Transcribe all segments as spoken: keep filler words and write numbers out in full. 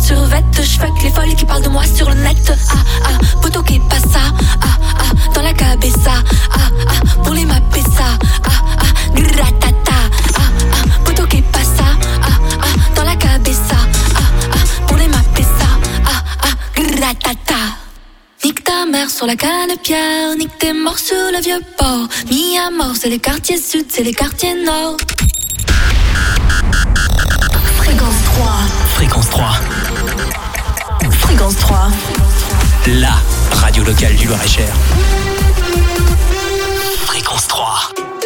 survêt. J'fuck les folles qui parlent de moi sur le net. Ah ah, poto que pasa. Ah ah, dans la cabeza. Ah ah, pour les mapper ça. Ah ah, gratata. Ah ah, poto que pasa. Ah ah, dans la cabeza. Ah ah, pour les mapper ça. Ah ah, gratata. Nique ta mère sur la canne-pierre, nique tes morts sur le vieux port. Mis à mort, c'est les quartiers sud, c'est les quartiers nord. Fréquence trois. Fréquence trois. Fréquence trois. La radio locale du Loir-et-Cher. Fréquence trois.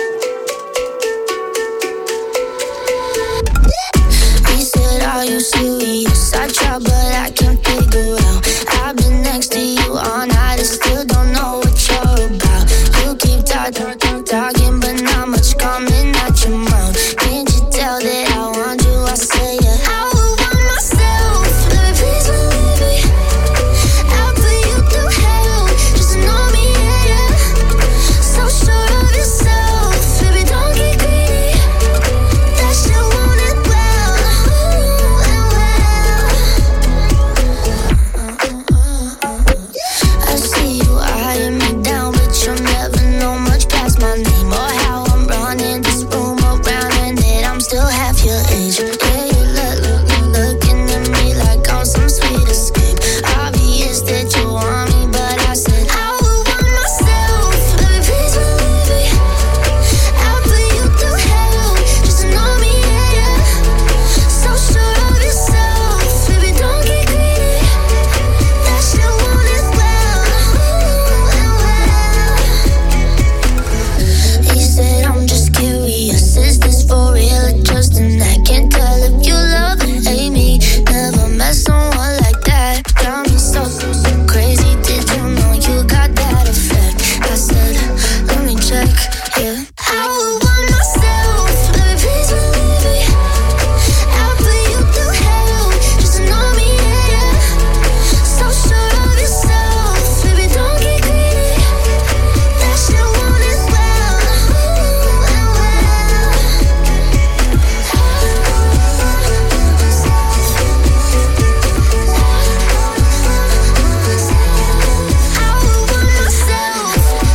He said, are you serious? I try, but I can't figure out. I've been next to you all night and still don't know what you're about. You keep talking, talking, but not much coming out your mouth. Can't you tell that I want you? I say yeah. I would want myself, baby, please believe me. I'll put you through hell, just to know me, yeah, yeah. So sure of yourself, baby, don't get greedy. That shit want it well, ooh, and well. I see you eyeing me down, but you'll never know much past my name or how I'm running this room around, and that I'm still half your age. Yeah, you look, look, looking at me like I'm some sweet escape. Obvious that you want me, but I said I would want myself, baby, please believe me. I'll put you through hell, just to know me, yeah, yeah. So sure of yourself, baby, don't get greedy. That shit want it well, ooh, and well. He said, I'm just curious, is this for real or just an act? Can't tell if you love or hate me. Never met someone like that. Got me so, so crazy. Did you know you got that effect? I said, let me check, yeah. I would want myself, baby, please believe me. I'll put you through hell, just to know me, yeah, yeah. So sure of yourself, baby, don't get greedy. That shit want it well, ooh, and well. I would want myself.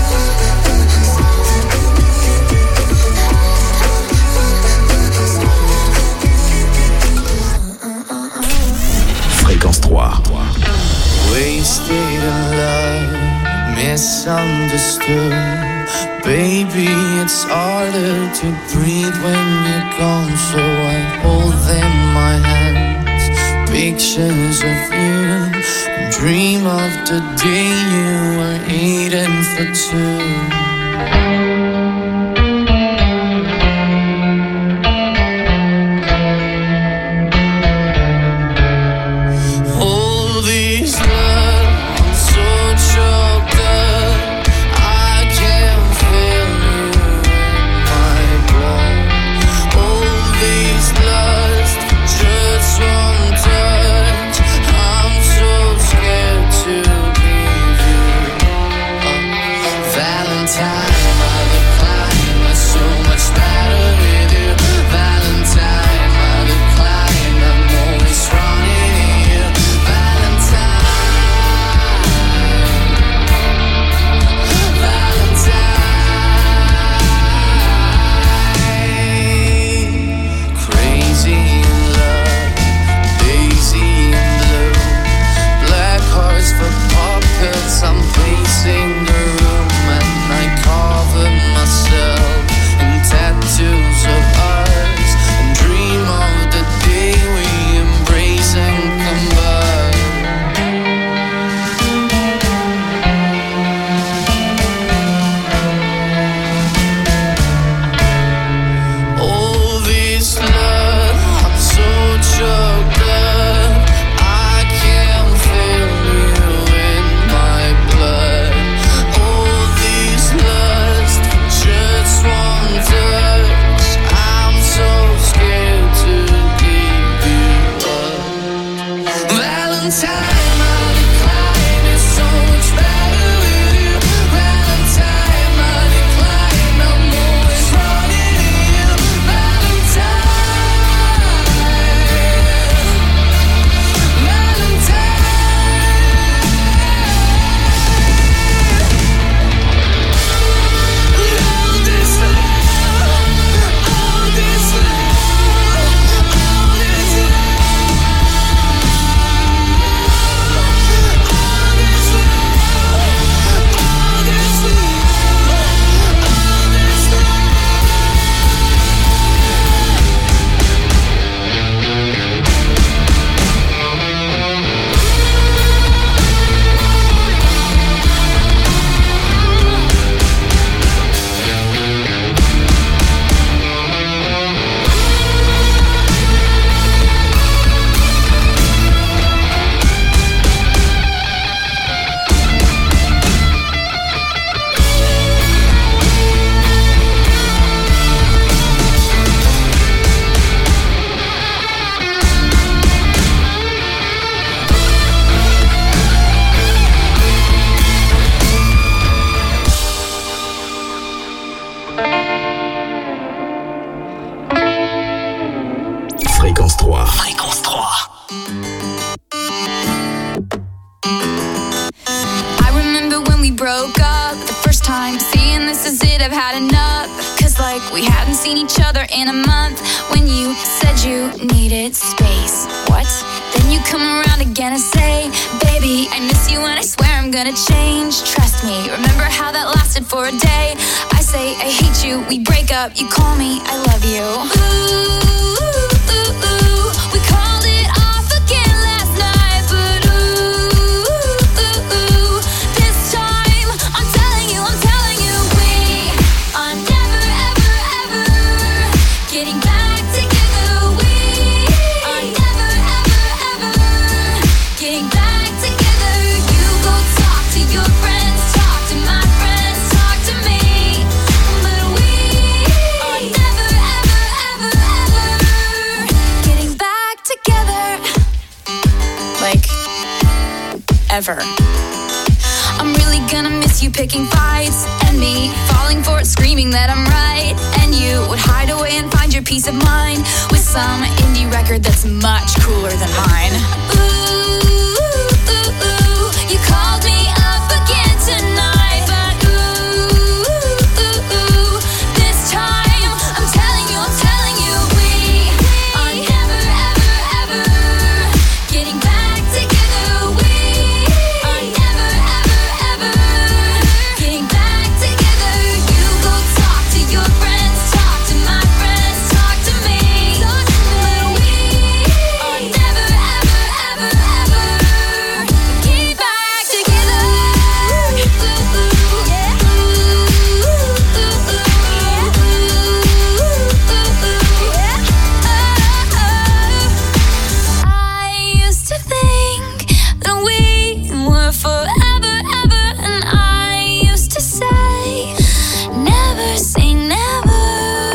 Fréquence trois. Wasted in love, misunderstood. Baby, it's harder to breathe when you're gone, so I hold in my hands pictures of you. Dream of the day you were eating for two. All these love, I'm so choked up. I can feel you in my blood. All these lust, just one touch. I'm so scared to leave you. Uh, Valentine. trois. Fréquence trois. I remember when we broke up, the first time seeing this is it, I've had enough. Cause like we hadn't seen each other in a month. When you said you needed space, what? Then you come around again and say, baby, I miss you and I swear I'm gonna change. Trust me, remember how that lasted for a day? I say I hate you, we break up, you call me, I love you. Ooh, ooh, ooh, we called it off again last night, but ooh, ooh, ooh, this time I'm telling you, I'm telling you, we are never, ever, ever getting back together. We are never, ever, ever getting back together. You go talk to your friends, talk to my friends, talk to me, but we are never, ever, ever, ever getting back together. Like, ever. I'm really gonna miss you picking fights, and me falling for it, screaming that I'm right. And you would hide away and find your peace of mind with some indie record that's much cooler than mine. Ooh, ooh, ooh, you called me up again tonight, but ooh, ooh, ooh, this time I'm telling you, I'm telling you, we are never, ever, ever getting back together. We are never, ever, ever getting back together. You go talk to your friends, talk to my friends, talk to me, but we are never, ever, ever, ever getting back together. I used to think that we were forever, ever, and I used to say, never say never.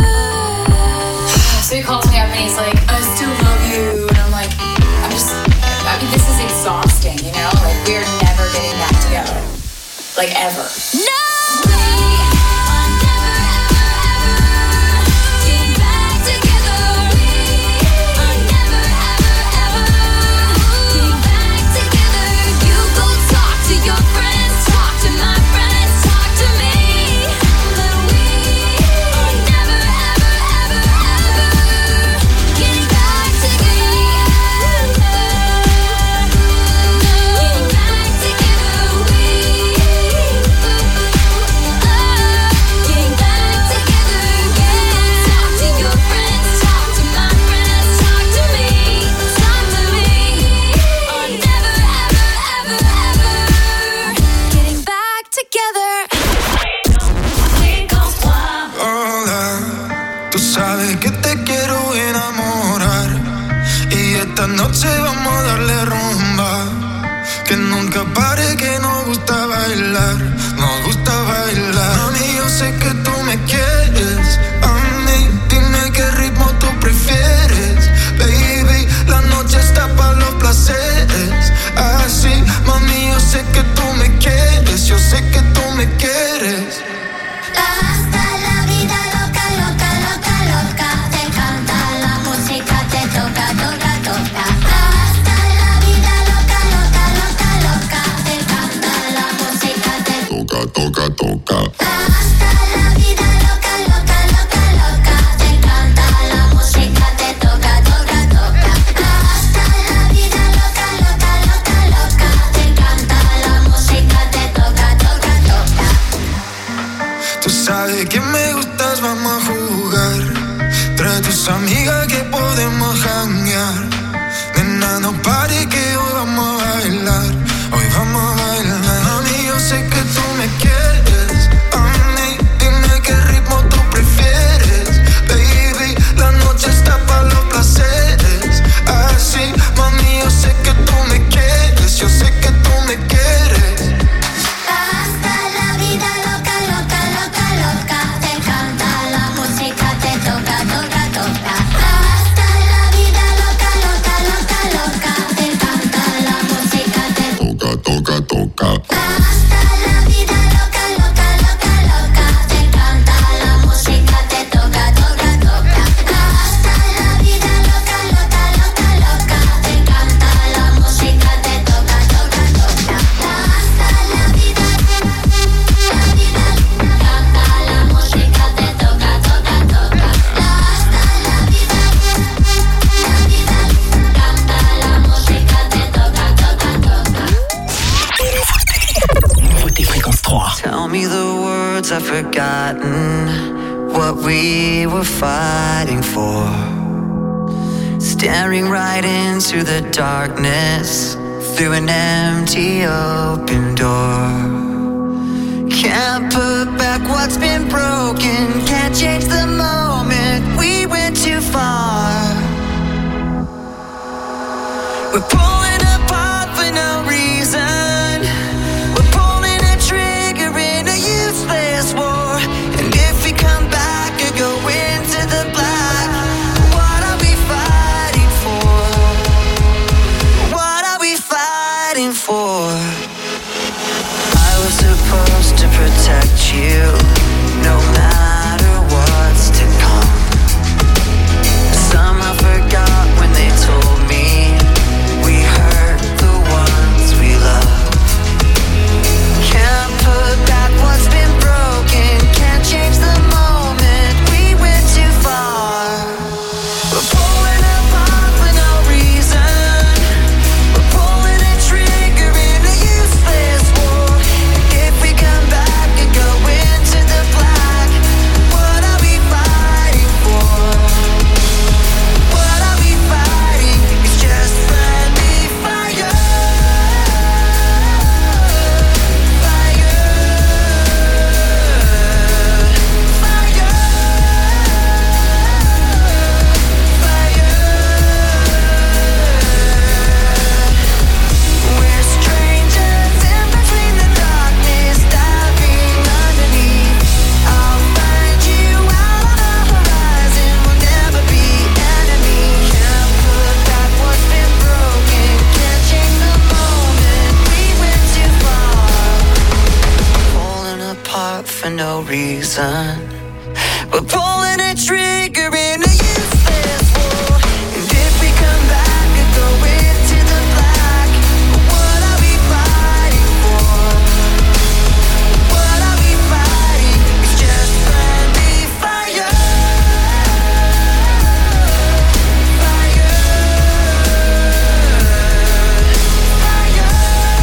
So he calls me up and he's like, I still love you. And I'm like, I'm just, I mean, this is exhausting, you know? Like, we're never getting back together. Like, ever. No! We are never, ever, ever getting back together. We are never, ever, ever getting back together. You go talk to your friends, talk to my friends, talk to me, but we are never, ever, ever, ever getting back together. Getting back together. We getting back together. You talk to your friends, talk to my friends, talk to me, talk to me. Are never, ever, ever, ever getting back together. Hola, tú sabes que te quiero enamorar y esta noche vamos a darle rumba, que nunca pare, que nos gusta bailar, nos gusta bailar. Mami, yo sé que tú me quieres, a mí dime qué ritmo tú prefieres, baby, la noche está para los placeres, así, mami, yo sé que tú me quieres, yo sé que tú me quieres. Hasta la vida loca, loca, loca, loca. Te encanta la música, te toca, toca, toca. Hasta la vida loca, loca, loca, loca. Te encanta la música, te Toca, toca, toca. hasta la vida loca, loca, loca, loca. Te encanta la música, te toca, toca, toca. Hasta la vida loca, loca, loca, loca. Te encanta la música, te toca, toca, toca. Tú sabes que me gustas, vamos a jugar. Trae tus amigas que podemos janguear. Nena, no pare que hoy vamos a bailar. Hoy vamos a bailar. Mami, yo sé que tú me quieres. A mí, dime qué ritmo tú prefieres. Baby, la noche está para los placeres. Así, mami, yo sé que tú me quieres. Yo sé que tú me quieres. Hasta la vida loca, loca, loca, loca. Te encanta la música, te toca, toca, toca. words I've forgotten what we were fighting for. Staring right into the darkness through an empty open door. Can't put back what's been broken, can't change the moment we went too far. We're pulling apart for no reason. We're pulling a trigger in a useless war. And if we come back or go into the black, what are we fighting for? What are we fighting for? I was supposed to protect you, no matter what's to come. Somehow forgot when they told me we hurt the ones we love. Can't put back what's been broken, can't change the moment we went too far. We're pulling apart for no reason. We're pulling a trigger in a useless war. If we come back and go into the black, what are we fighting for? What are we fighting? It's just friendly fire. Fire. Fire. Fire. We're strangers in between the darkness, diving underneath. I'll find you out on the horizon. We'll never be enemies. Can't put back what's been broken, can't change the moment we went too far. Pulling apart for no reason. We're pulling a trigger in a useless war. And if we come back and go into the black, what are we fighting for? What are we fighting? It's just friendly fire. Fire. Fire.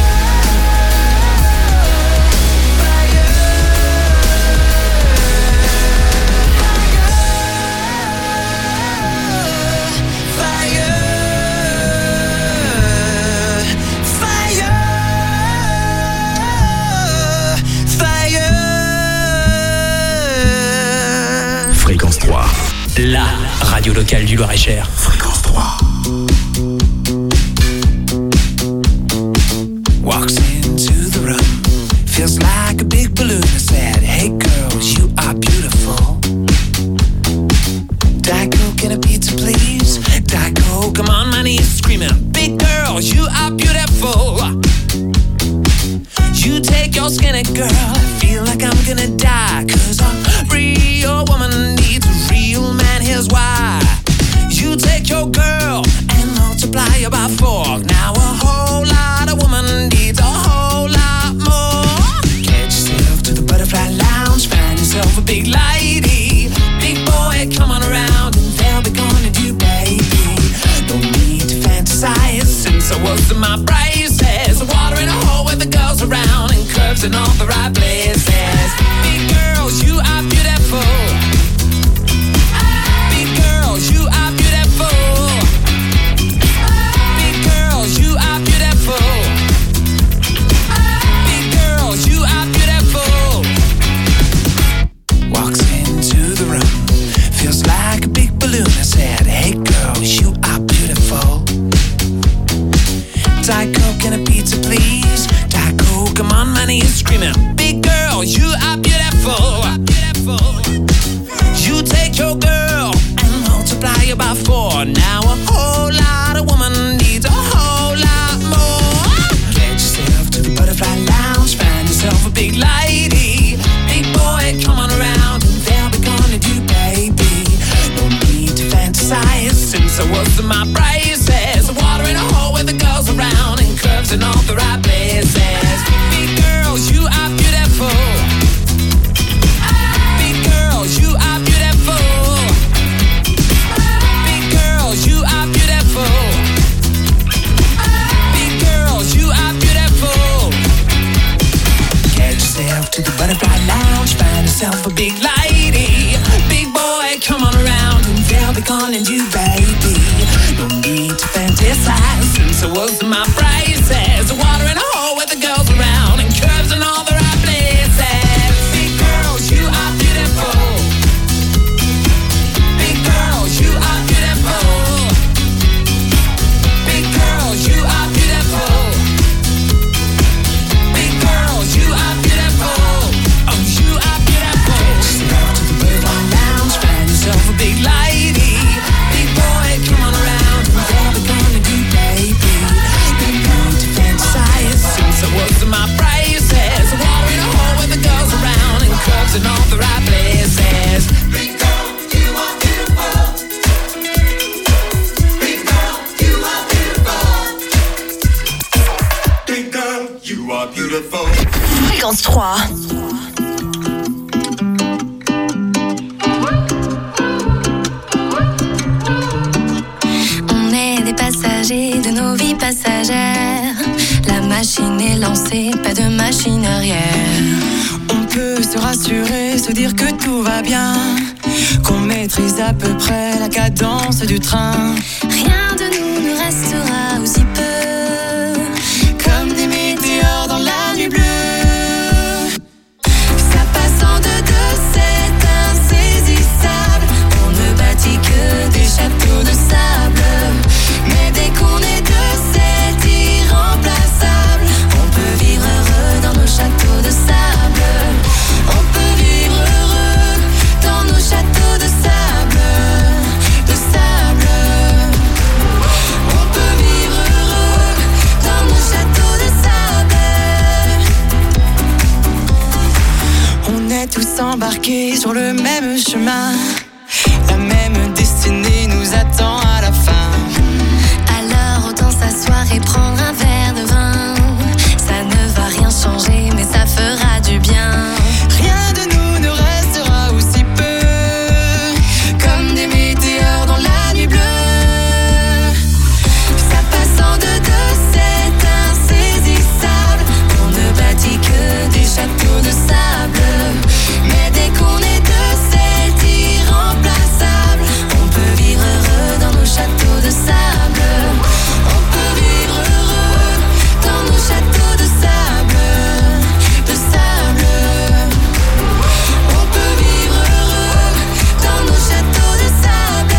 Fréquence trois. La radio locale du Loir-et-Cher. Fréquence trois. Walks into the room, feels like a big balloon. I said, hey girls, you are beautiful. Diet Coke and a pizza, please. Diet Coke, I'm on my knees screaming, big girls, you are beautiful. You take your skinny girl, I feel like I'm gonna die. Cause a real woman needs a real man, here's why. You take your girl and multiply her by four. Now a whole lot of woman needs a whole lot more. Get yourself to the butterfly lounge, find yourself a big lady. Big boy, come on around and they'll be gonna do, baby. No need to fantasize, since I was in my braces. Water in a hole with the girls around and curves in all the right places. Big girls, you are beautiful. Big girls, you are beautiful. Big girls, you are beautiful. Big girls, you are beautiful. Walks into the room, feels like a big balloon. I said, hey girls, you are beautiful. Diet Coke and a pizza, please. Diet Coke, I'm on my knees screaming, big girl, you are beautiful. You take your girl and multiply her by four. Now a whole lot of woman needs a whole lot more. Get yourself to the butterfly lounge, find yourself a big lady. Big boy, come on around and they'll be gonna do, baby. No need to fantasize, since I was in my braces. Water in a hole with the girls around and curves in all the right places. Big girls, you are beautiful. Big girls, you are beautiful. Big girls, you are beautiful. Big girls, you are beautiful. Get yourself to the butterfly lounge, find calling you baby. No need to fantasize, since I was my prices. Water in a hole with the girls around, and curves in all the right places. Big girls, you are beautiful. Big girls, you are beautiful. Big girls, you are beautiful. Big girls, you are beautiful. Oh, you are beautiful. Step to the Birdland Lounge, find yourself a big lady. Big boy, come on around. Whatever gonna do, baby. No need to fantasize, since I was in my prices. Water in a hole with the girls around, and curves in all the right places. Big girl, you are beautiful. Big girl, you are beautiful. Big girl, you are beautiful. Fréquence trois. On est des passagers de nos vies passagères. La machine est lancée, pas de machine arrière. On peut se rassurer, se dire que tout va bien, qu'on maîtrise à peu près la cadence du train. Rien de nous ne restera aussi peu, Comme des météores dans la nuit bleue. Ça passe en deux deux, c'est insaisissable. On ne bâtit que des châteaux de sable. Mais dès qu'on est deux, c'est irremplaçable. On peut vivre heureux dans nos châteaux de sable. On peut vivre heureux dans nos châteaux de sable. De sable. On peut vivre heureux dans nos châteaux de sable. On est tous embarqués sur le même chemin. La même destinée nous attend à la fin. alors autant s'asseoir et prendre un verre de vin. Ça ne va rien changer, mais ça fera du bien. Rien de nous ne restera aussi peu, comme des météores dans la nuit bleue. Ça passe en deux deux, c'est insaisissable. On ne bâtit que des châteaux de sable. Mais dès qu'on est deux, c'est irremplaçable. On peut vivre heureux dans nos châteaux de sable. On peut vivre heureux dans nos châteaux de sable. De sable. On peut vivre heureux dans nos châteaux de sable.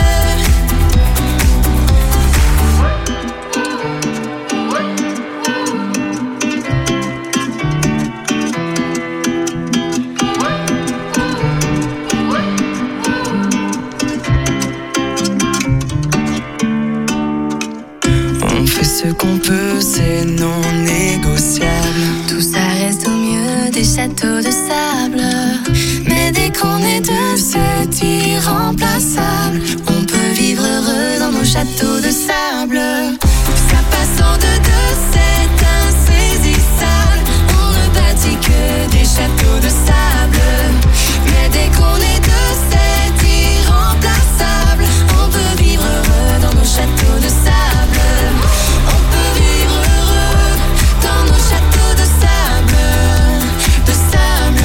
On fait ce qu'on peut, c'est non négociable. Tout ça reste au mieux des châteaux de sable. Mais dès qu'on est deux, c'est irremplaçable. On peut vivre heureux dans nos châteaux de sable. Ça passe en deux deux, c'est insaisissable. On ne bâtit que des châteaux de sable. Mais dès qu'on est deux, c'est irremplaçable. On peut vivre heureux dans nos châteaux de sable. On peut vivre heureux dans nos châteaux de sable. De sable.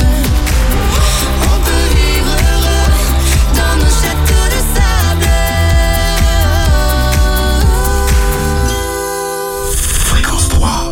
On peut vivre heureux dans nos châteaux de sable. Fréquence trois.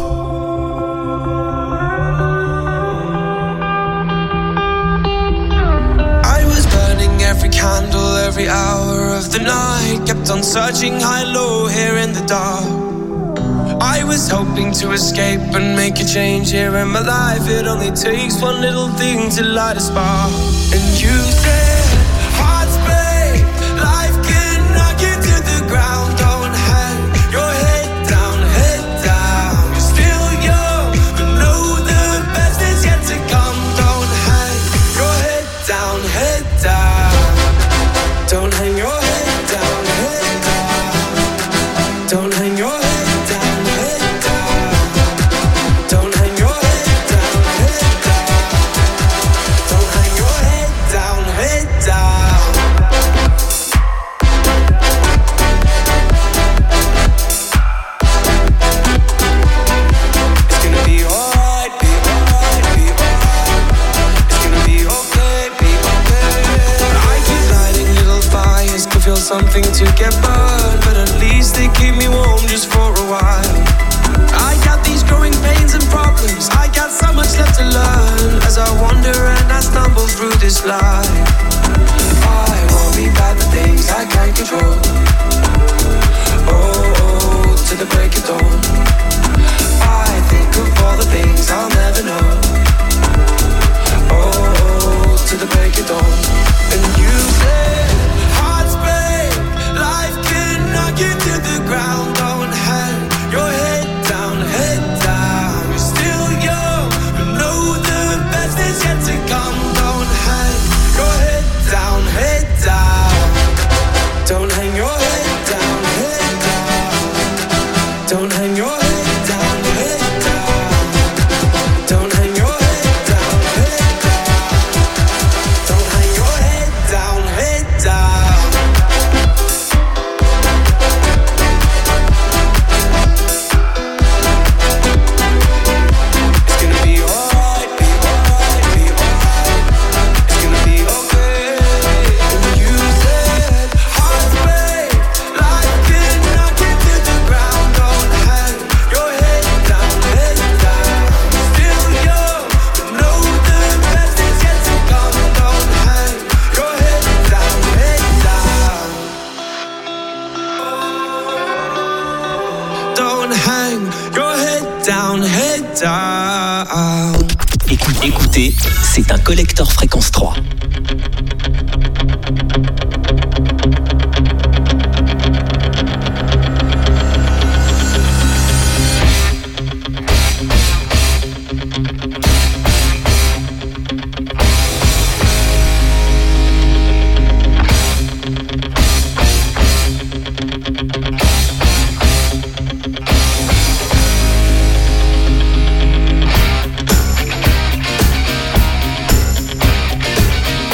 I was burning every candle, every hour of the night. Kept on searching high, low, here in the dark. I was hoping to escape and make a change here in my life. It only takes one little thing to light a spark. And you said, hearts break, life can knock you to the ground. Don't hang your head down, head down. You're still young, but know the best is yet to come. Don't hang your head down, head down. Don't hang your head down, head down. Don't hang your head down, head down. Don't hang your head down, head down. Don't hang your head down, head down. It's gonna be alright, be alright, be alright. It's gonna be okay, be okay. I keep lighting little fires, least they keep me warm just for a while. I got these growing pains and problems. I got so much left to learn as I wander and I stumble through this life. I worry about the things I can't control. Oh, oh, to the break of dawn. I think of all the things I'll never know. Oh, oh, to the break of dawn. And you said, hearts break, life can knock you to the ground. Don't hang your head down, head down. You're still young, but know the best is yet to come. Don't hang your head down, head down. Don't hang your head down, head down. Don't hang your head down, head down. Don't hang your head down, head down. Don't hang your head down, head down. It's gonna be alright, be alright, be alright. It's gonna be okay. And you said, hearts break, life can knock you to the ground. Don't hang your head down, head down. Still young, but know the best is yet to come. Don't hang your head down, head down. Don't hang your head down, head down. Écoute- Écoutez, c'est un collector fréquence trois. Don't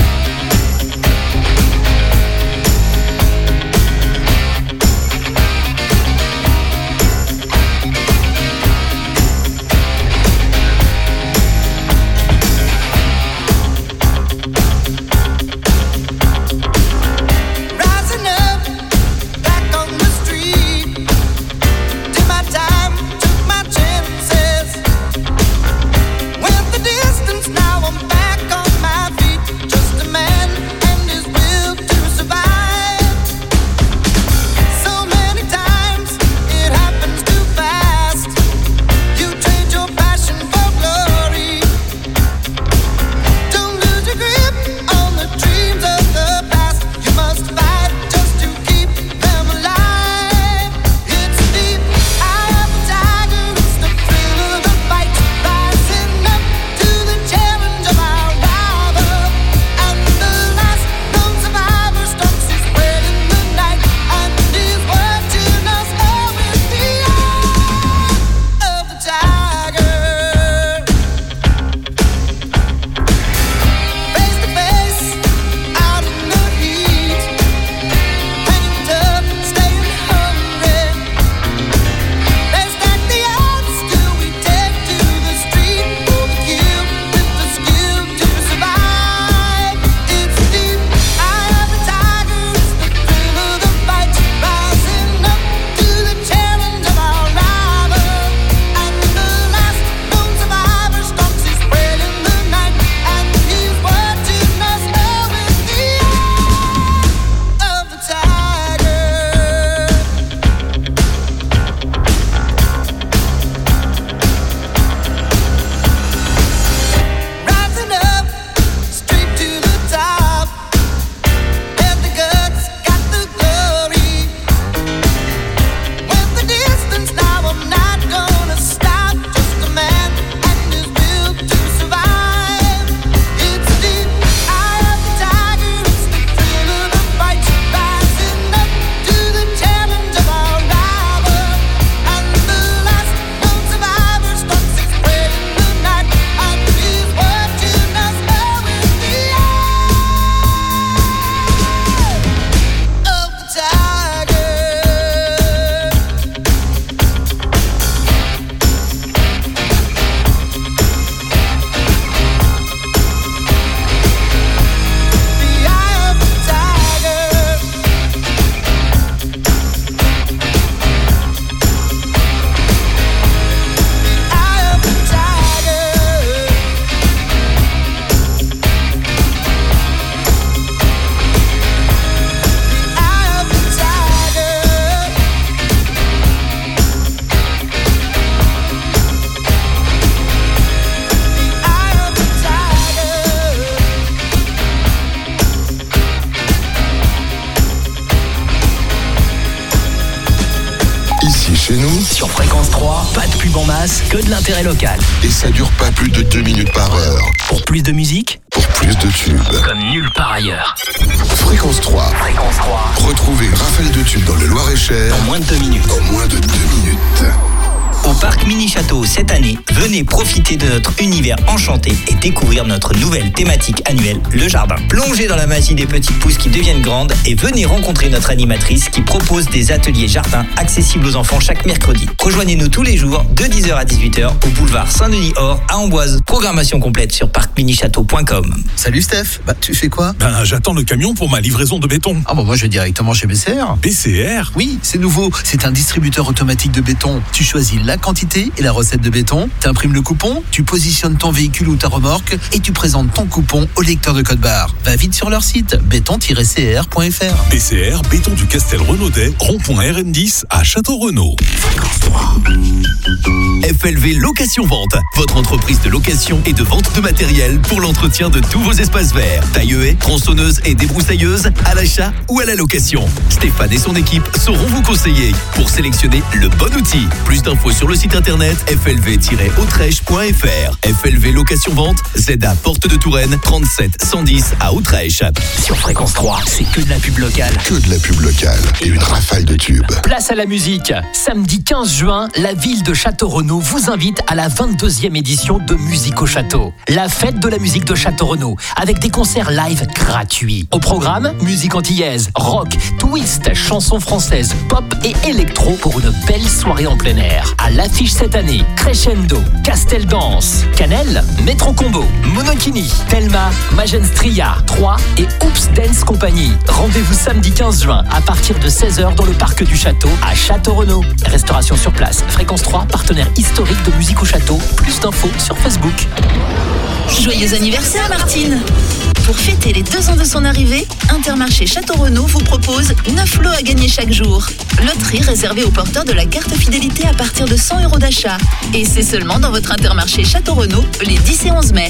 Chez nous, Sur Fréquence trois, pas de pub en masse, que de l'intérêt local. et ça dure pas plus de deux minutes par heure. Pour plus de musique, Pour plus de tubes. comme nulle part ailleurs. Fréquence trois. Fréquence trois, Retrouvez une rafale de tubes dans le Loir-et-Cher en moins de deux minutes. en moins de deux minutes. Au parc Mini Château cette année, venez profiter de notre univers enchanté et découvrir notre nouvelle thématique annuelle, le jardin. Plongez dans la magie des petites pousses qui deviennent grandes et venez rencontrer notre animatrice qui propose des ateliers jardin accessibles aux enfants chaque mercredi. Rejoignez-nous tous les jours de dix heures à dix-huit heures au boulevard Saint-Denis-Or à Amboise. Programmation complète sur parc mini château point com. Salut Steph, bah tu fais quoi? Ben, j'attends le camion pour ma livraison de béton. Ah bah moi je vais directement chez B C R. B C R? Oui, c'est nouveau, c'est un distributeur automatique de béton. Tu choisis la quantité et la recette de béton, t'imprimes le coupon, tu positionnes ton véhicule ou ta remorque et tu présentes ton coupon au lecteur de code barre. Va vite sur leur site béton tiret c r point f r. B C R, béton du Castel Renaudet, rond-point R N dix à Château-Renaud. F L V Location-Vente, votre entreprise de location et de vente de matériel pour l'entretien de tous vos espaces verts. Taille-haie, tronçonneuse et débroussailleuse, à l'achat ou à la location. Stéphane et son équipe sauront vous conseiller pour sélectionner le bon outil. Plus d'infos sur le site internet f l v tiret autrèche point f r. F L V Location-Vente, Z A Porte de Touraine, trente-sept cent dix à Autrèche. Sur Fréquence trois, c'est que de la pub locale. Que de la pub locale et une rafale de tubes. Place à la musique. Samedi quinze juin, la ville de Château-Renaud vous invite à la vingt-deuxième édition de Musique au Château. La fête de la musique de Château-Renaud, avec des concerts live gratuits. Au programme, musique antillaise, rock, twist, chansons françaises, pop et électro pour une belle soirée en plein air. À l'affiche cette année, Crescendo, Castel Dance, Canel, Metro Combo, Monokini, Thelma, Magenstria, trois et Oops Dance Company. Rendez-vous samedi quinze juin à partir de seize heures dans le parc du Château à Château-Renaud. Restauration sur place. Fréquence trois, partenaire historique de Musique au Château. Plus d'infos sur Facebook. Joyeux anniversaire Martine! Pour fêter les deux ans de son arrivée, Intermarché Château-Renaud vous propose neuf lots à gagner chaque jour. Loterie réservée aux porteurs de la carte fidélité à partir de cent euros d'achat. Et c'est seulement dans votre Intermarché Château-Renaud les dix et onze mai.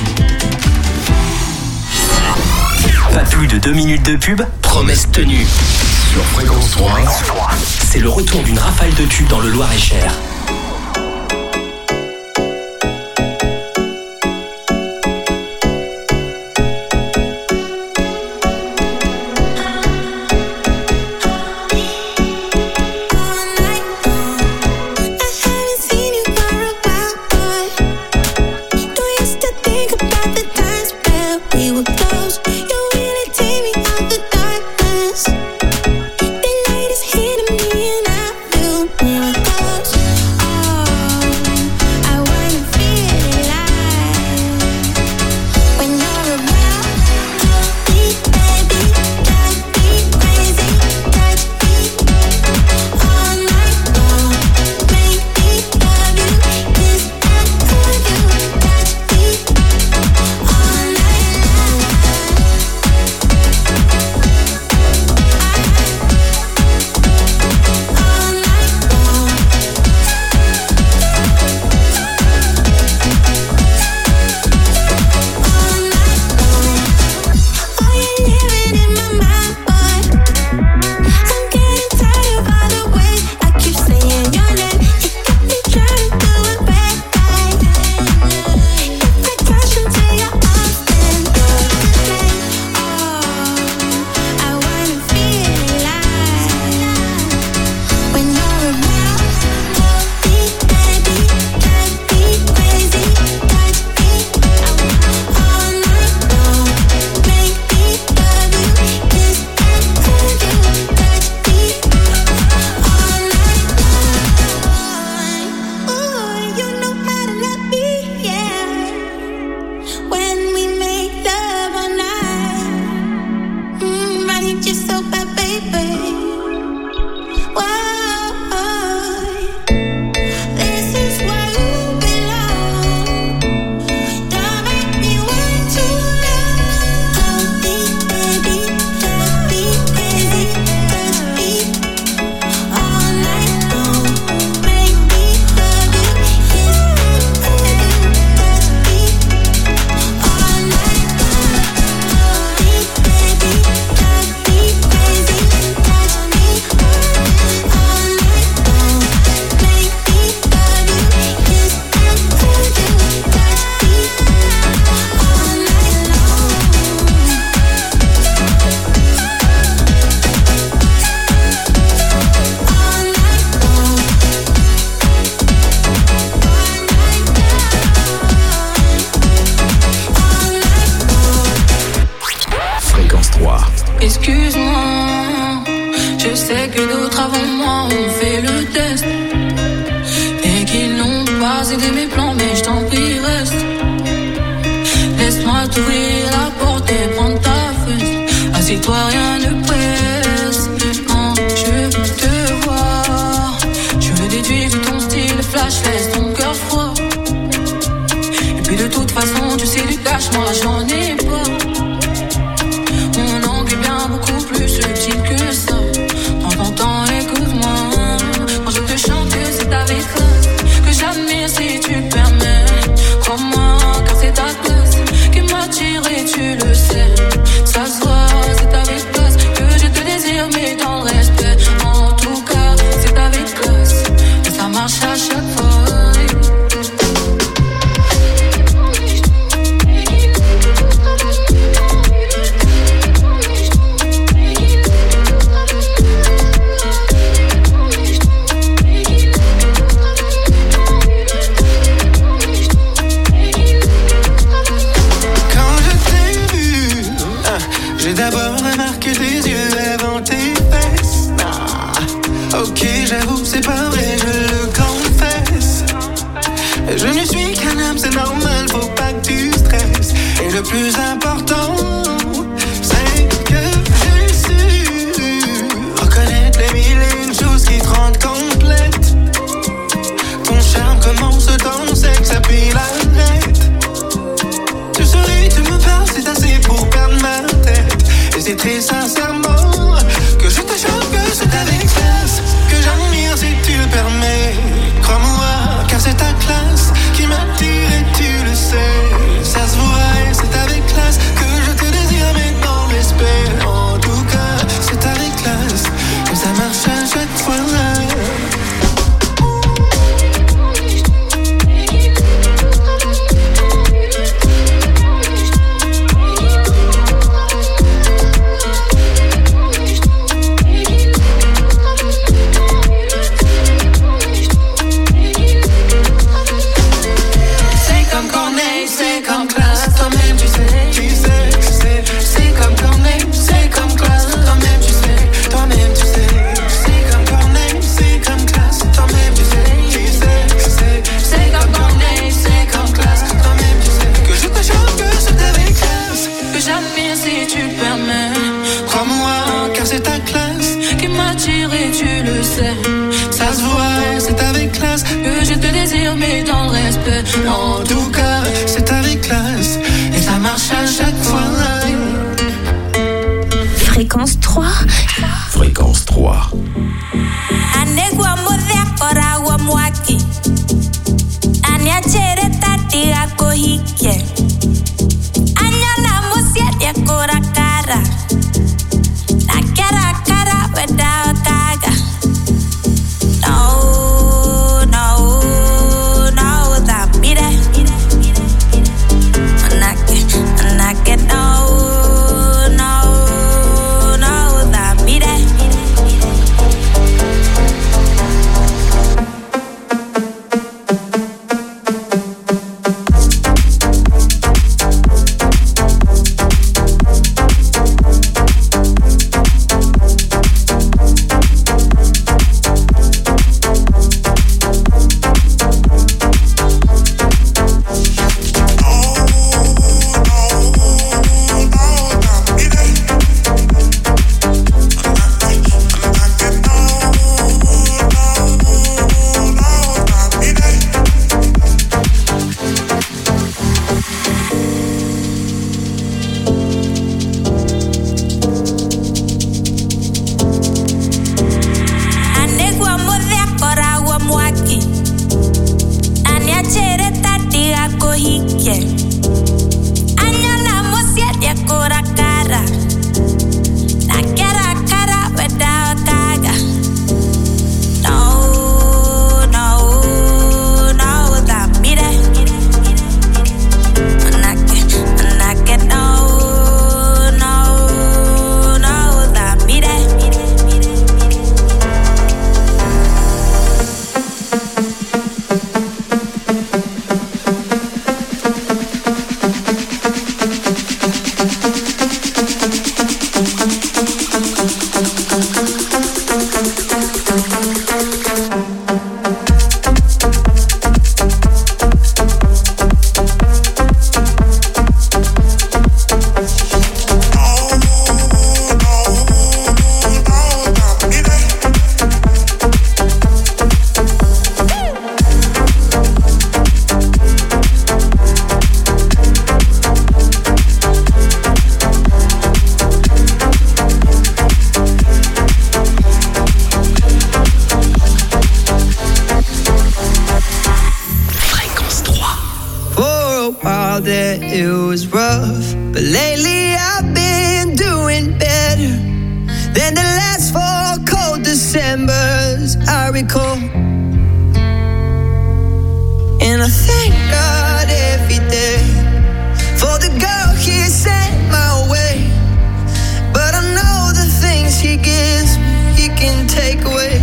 Pas plus de deux minutes de pub, promesse tenue. Sur Fréquence trois, C'est le retour d'une rafale de tubes dans le Loir-et-Cher. The light is hitting me and I feel miracles. t'ouvrir la porte et prendre ta fesse. Assieds-toi, rien ne presse. Non, je veux te voir. Je veux déduire de ton style flash, laisse ton cœur froid. Et puis de toute façon, tu sais du cash, moi j'en ai pas. Mon angle est bien beaucoup plus subtil que ça. Prends ton temps, écoute-moi. Quand je te chante, c'est avec classe que j'admire si tu permets. Crois-moi, car c'est ta classe qui m'attire et tu le sais. Ça se voit, c'est avec classe que je te désire, mais dans le respect. En tout cas, c'est avec classe et ça marche à chaque fois. J'ai d'abord remarqué tes yeux avant tes fesses. Ah, ok, j'avoue, c'est pas vrai, je le confesse. Je ne suis qu'un homme, c'est normal, faut pas que tu stresses. Et le plus important, c'est que j'ai su reconnaître les mille et une choses qui te rendent complète. Ton charme commence dans le sexe, appuie l'arrête. Tu souris, tu me parles, c'est assez pour perdre ma tête. Et c'est très sincèrement que je te chante, que c'est avec classe que j'admire si tu le permets. Crois-moi, car c'est ta classe qui m'attire et tu le sais. Ça se voit et c'est avec classe que je te désire, mais dans le respect. En tout cas, c'est avec classe que ça marche à chaque fois. Ça se voit, c'est avec classe que je te désire, mais dans le respect. En tout cas, c'est avec classe et ça marche à chaque fois. Fréquence trois. Fréquence trois. Anegwa mudhekora wa mwaki Anyachere tati ako hike Anyana musia ya kora kara Nakera kara without kaga No, no, no, that mire out there it was rough, but lately I've been doing better than the last four cold Decembers I recall. And I thank God every day for the girl He sent my way. But I know the things He gives me, He can take away.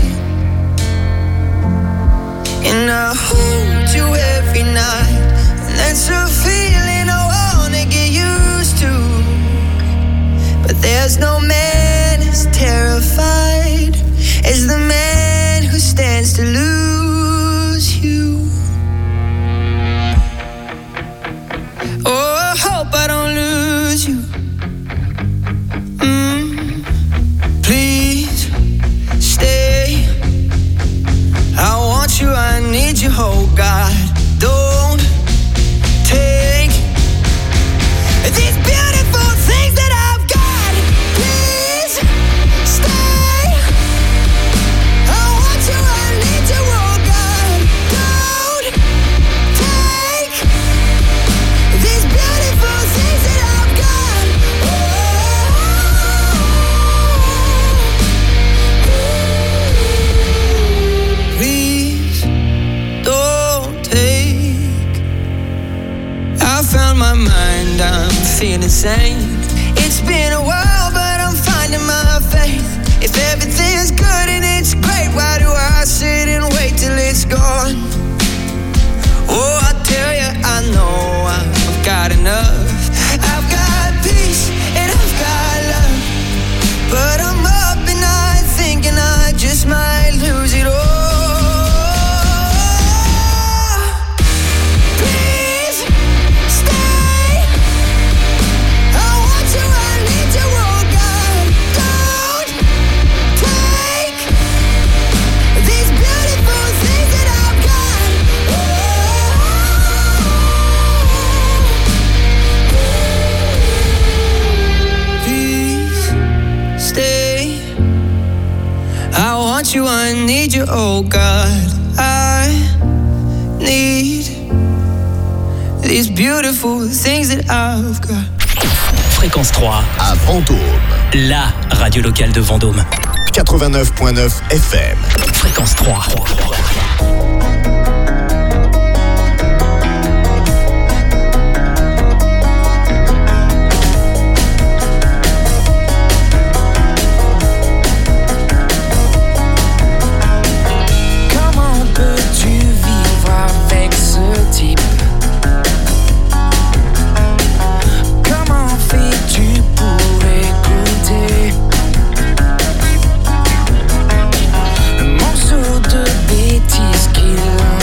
And I hold you every night, and that's a feeling I wanna get used to. But there's no man as terrified as the man who stands to lose you. Oh, I hope I don't lose you. Mm. Please stay. I want you, I need you, oh God. Don't take these beautiful things that I've got. Please stay. I want you, I need you, oh God. Don't take these beautiful things that I've got. Oh. Please don't take. I found my mind, I'm feeling sane. It's been a while, but I'm finding my faith. If everything's good and it's great, why do I sit and wait till it's gone? Oh, I tell you, I know I've got enough. I've got peace and I've got love, but I'm up at night thinking I just might lose it all. Please stay. I want you, I need you, oh God. Don't take these beautiful things that I've got. Please stay. I want you, I need you, oh God. I need these beautiful things that I've got. Fréquence trois à Vendôme. La radio locale de Vendôme. quatre-vingt-neuf point neuf F M. Fréquence trois. Comment peux-tu vivre avec ce type? Comment fais-tu pour écouter le morceau de bêtises qu'il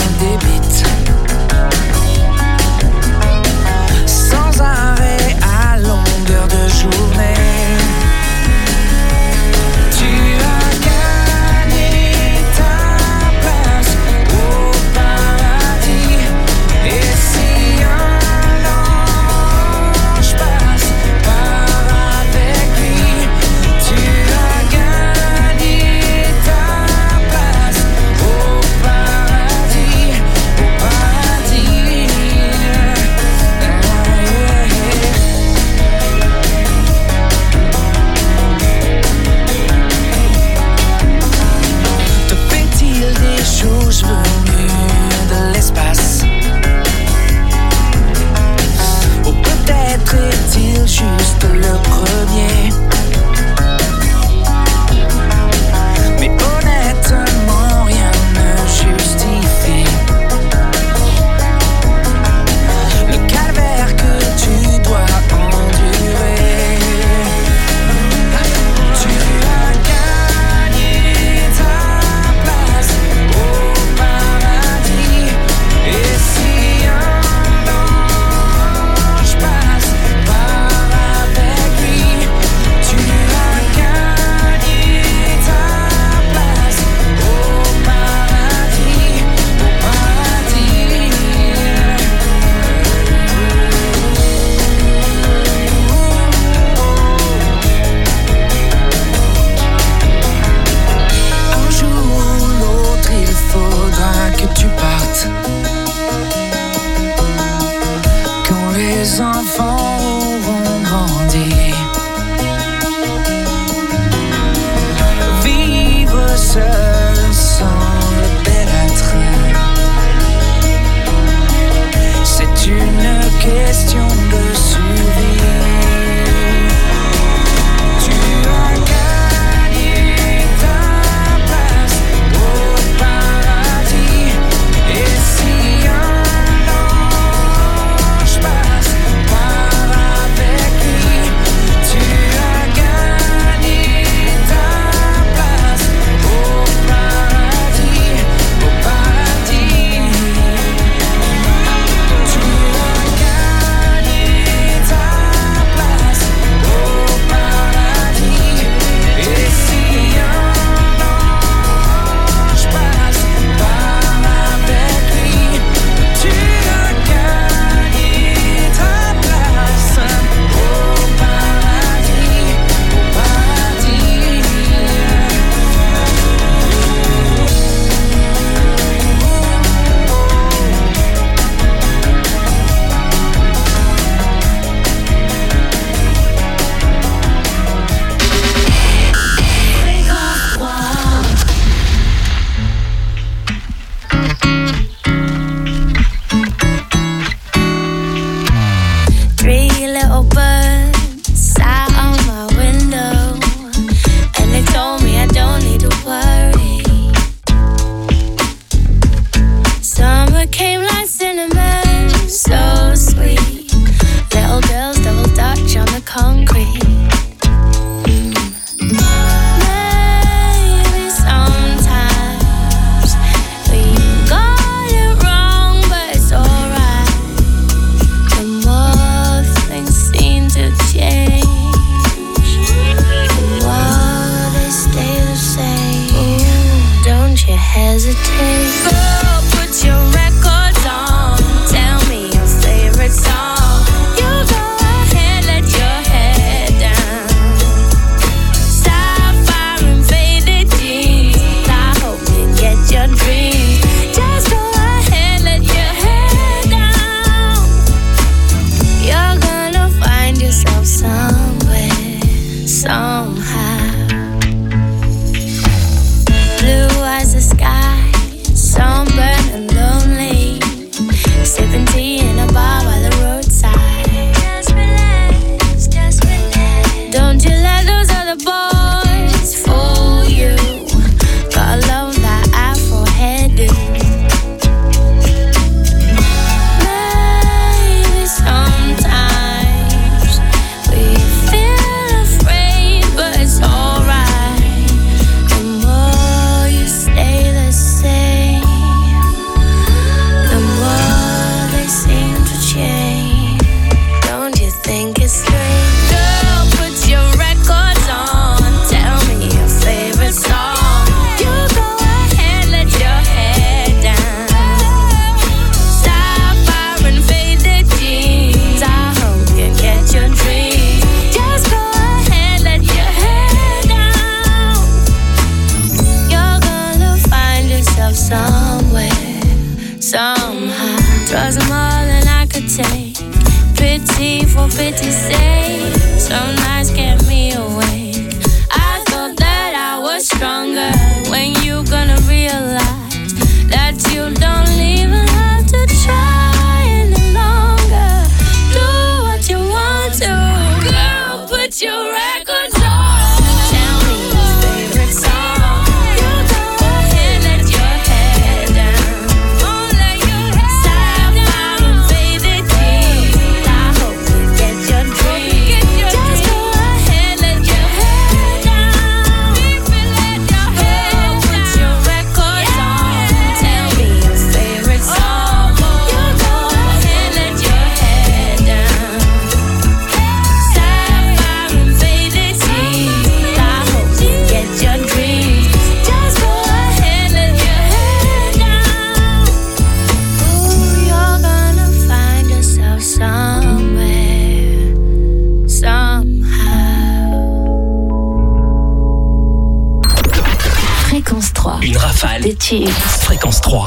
so sweet. Little girls double dutch on the concrete. Maybe sometimes we got it wrong, but it's alright. The more things seem to change, the more they stay the same. Ooh, don't you hesitate. Girl, put your records on. Tell me your favorite song. You go ahead, let your head down. Sapphire and faded jeans. I hope you get your dreams. Just go ahead, let your head down. You're gonna find yourself somewhere, somehow. Blue as the sky, sunburned and lonely. Sipping tea in a bar by the roadside. Just relax, just relax. Don't you let those other boys fool you. Gotta love that Afro hairdo. Maybe sometimes we feel afraid, but it's alright. The more you stay the same, the more they seem to change. Don't you think it's strange? Girl, put your records on. Tell me your favorite song. You go ahead, let your head down. Sapphire and faded jeans. I hope you get your dreams. Just go ahead, let your head down. You're gonna find yourself somewhere, somehow. Drugs are more than I could take. Pity for pity's sake. Some nights kept me awake. I thought that I was stronger. When you gonna realize that you don't even have to try any longer? Do what you want to. Girl, put your records on. Tell me your favorite song. You go ahead, let your head down. Sapphire and faded jeans. I hope you get your dreams. Just go ahead, let your head down. Girl, put your records on. Tell me your favorite song. You go ahead, let your head down. Sapphire and faded jeans. I hope you get your dreams. Just go ahead, let your head down. Ooh, you're gonna find yourself somewhere, somehow. Fréquence trois. Une rafale. Des tubes. Fréquence trois.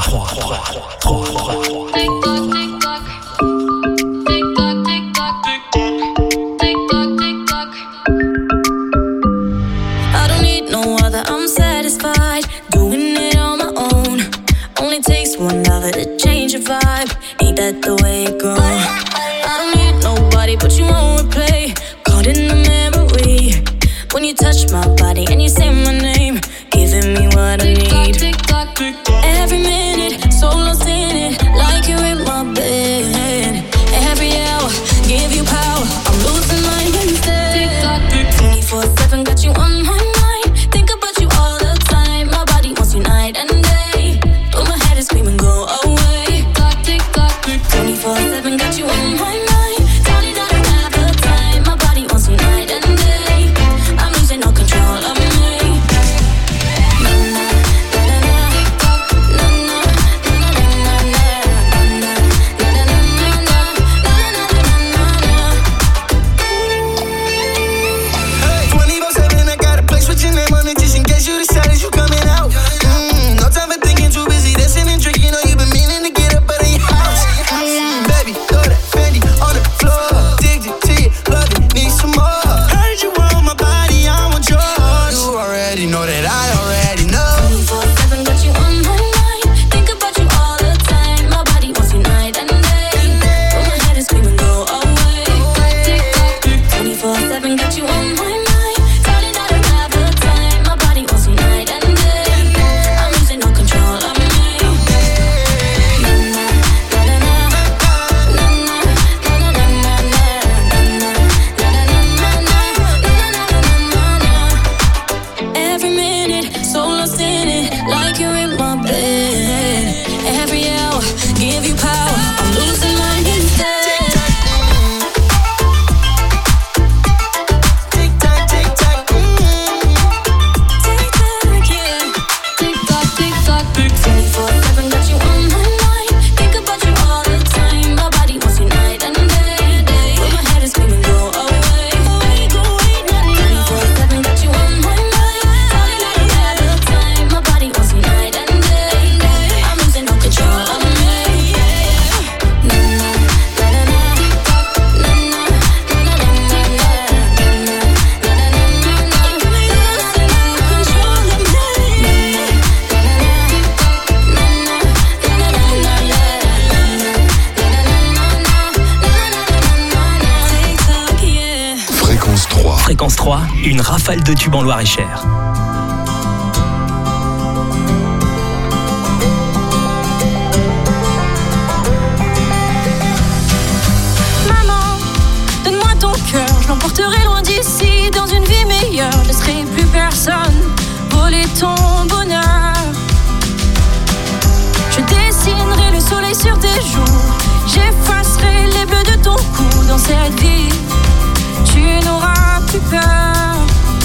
I don't need no other, I'm satisfied doing it on my own. Only takes one lover to change your vibe. Ain't that the way it goes? I don't need nobody but you on replay. Caught in the memory when you touch my body and you say my name, giving me what I need. Every minute, so lost in it, like you're in my bed. Every hour, give you power, I'm losing mine instead. twenty-four seven, got you on my mind. Think about you all the time. My body wants you night and day, but my head is screaming, go away. twenty-four seven, got you on my mind. Tell you that I don't have the time. My body wants you night and day. I'm losing all control of me. twenty-four seven, got you on my mind. Think about you all the time. My body wants you night and day, day. But my head is screaming, go away, away, go away, nah, nah. twenty-four seven, got you on my mind. Falling out of all the time. My body wants you night and day, day. I'm losing no control of me. Na na na na na, na na na na na na, na na na na na. Losing no control of me. Fréquence trois. Fréquence trois, une rafale de tubes en Loir-et-Cher. Maman, donne-moi ton cœur, je l'emporterai loin d'ici. Dans une vie meilleure, je laisserai plus personne voler ton bonheur. Je dessinerai le soleil sur tes joues, j'effacerai les bleus de ton cou. Dans cette vie, tu n'auras plus peur.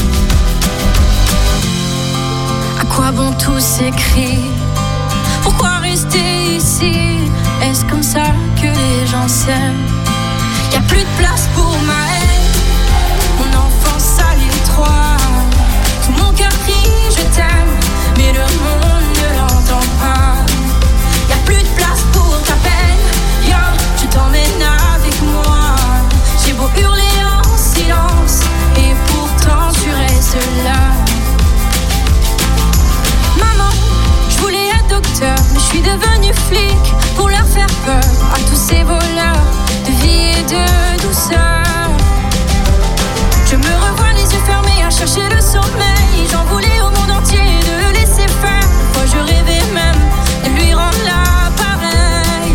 À quoi bon tous ces cris? Pourquoi rester ici? Est-ce comme ça que les gens s'aiment? Y'a plus de place pour ma haine. Mon enfance à l'étroit. Tout mon cœur crie je t'aime, mais le monde ne l'entend pas. Y'a plus de place pour ta peine. Viens, je t'emmène avec moi. J'ai beau hurler en silence, et pourtant tu restes là. Maman, je voulais être docteur, mais je suis devenue flic pour leur faire peur à tous ces voleurs de vie et de douceur. Je me revois les yeux fermés à chercher le sommeil. J'en voulais au monde entier de le laisser faire. Moi je rêvais même de lui rendre l'appareil.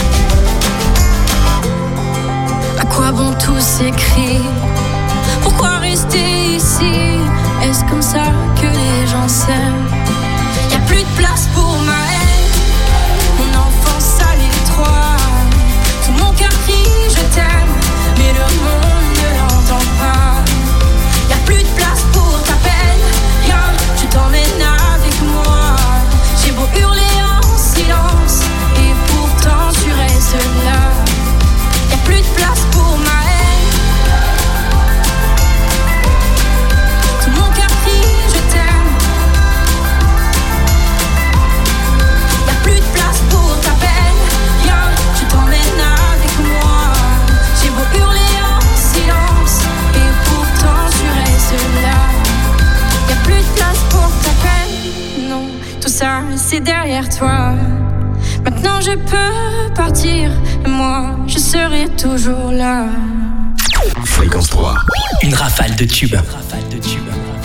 À quoi bon tous ces cris? Pourquoi rester ici? Est-ce comme ça que les gens s'aiment? Y'a plus de place pour ma haine. Mon enfance à l'étroit. Tout mon cœur crie je t'aime, mais le monde ne l'entend pas. Y'a plus de place pour ta peine. Viens, je t'emmène avec moi. J'ai beau hurler en silence, et pourtant tu restes là. Y'a plus de place pour ma haine. Tout mon cœur crie je t'aime. Y'a plus de place pour ta peine. Viens, je t'emmène avec moi. J'ai beau hurler en silence, et pourtant tu restes là. Y'a plus de place pour ta peine. Non, tout ça c'est derrière toi. Maintenant je peux partir, et moi je serai toujours là. Fréquence trois. Une rafale de tubes. Une rafale de tubes.